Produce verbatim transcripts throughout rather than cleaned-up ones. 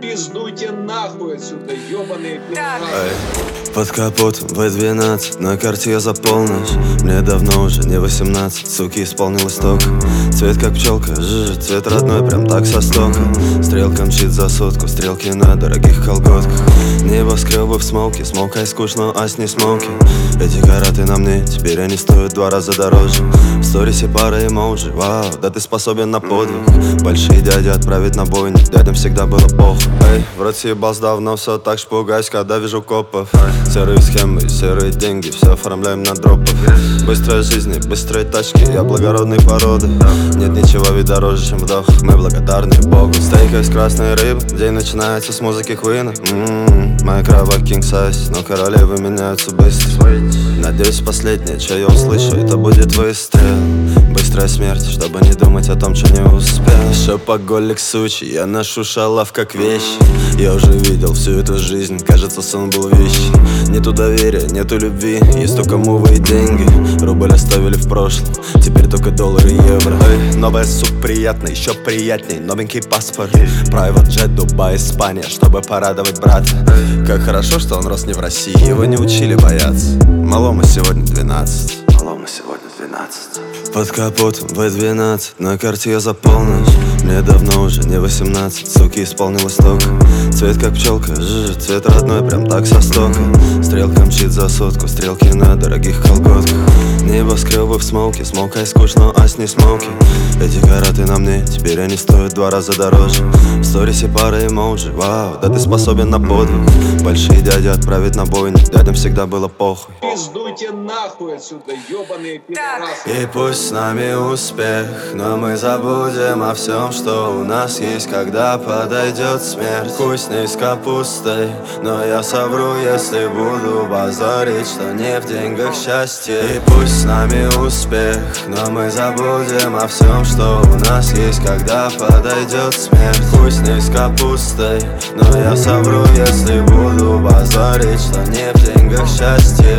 Пиздуйте нахуй отсюда, ёбаные пидорасы. Под капотом вэ двенадцать, на карте я за полночь. Мне давно уже не восемнадцать, суки, исполнилось только. Цвет как пчелка, жжж, цвет родной, прям так со стока. Стрелка мчит за сотку, стрелки на дорогих колготках. Небоскребы в смоке, смолкай скучно, а с не смоки. Эти караты на мне, теперь они стоят два раза дороже. В сторисе пара эмоджи, вау, да ты способен на подвиг. Большие дяди отправить на бойню, дядям всегда было похуй. Эй, в рот съебался давно, все так ж пугаюсь, когда вижу копов. Серые схемы, серые деньги, все оформляем на дропах. Быстрая жизнь, быстрые тачки, я благородной породы. Нет ничего ведь дороже, чем вдох, мы благодарны Богу. Стейка из красной рыбы, день начинается с музыки Квина. М-м-м, моя кровать king size, но королевы меняются быстро. Надеюсь, последнее, что я услышу, это будет выстрел. Быстрая смерть, чтобы не думать о том, что не успел. Шопоголик сучий, я ношу шалав как вещи. Я уже видел всю эту жизнь, кажется, сон был вещи. Нету доверия, нету любви, есть только мувы и деньги. Рубль оставили в прошлом, теперь только доллары и евро. Эй, новая суп приятная, еще приятней, новенький паспорт. Private jet, Дубай, Испания, чтобы порадовать брата. Как хорошо, что он рос не в России, его не учили бояться. Малому сегодня двенадцать, малому сегодня двенадцать. Под капотом вэ двенадцать, на карте я за полночь. Мне давно уже не восемнадцать, суки, исполнилось только. Цвет как пчелка, жжж, цвет родной, прям так со стока. Стрелка мчит за сотку, стрелки на дорогих колготках. Небоскребы в смоке, смолкай скучно, а с не смоки. Эти караты на мне, теперь они стоят два раза дороже. В сторисе пара эмоджи, вау, да ты способен на подвиг. Большие дяди отправить на бойню, дядям всегда было похуй. Пиздуйте нахуй отсюда, ёбаные пидорасы. И пусть с нами успех, но мы забудем о всем, что у нас есть, когда подойдет смерть. Хуй с ней с капустой, но я совру, если буду базарить, что не в деньгах счастье. И пусть с нами успех, но мы забудем о всем, что у нас есть, когда подойдет смерть. Хуй с ней с капустой, но я совру, если буду базарить, что не в деньгах счастье.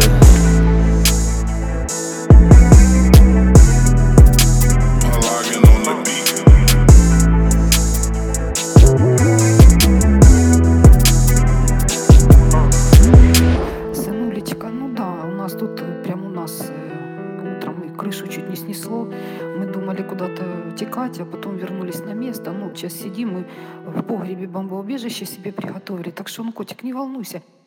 Тут прямо у нас утром и крышу чуть не снесло. Мы думали куда-то текать, а потом вернулись на место. Ну, сейчас сидим, мы в погребе бомбоубежище себе приготовили. Так что, ну, котик, не волнуйся.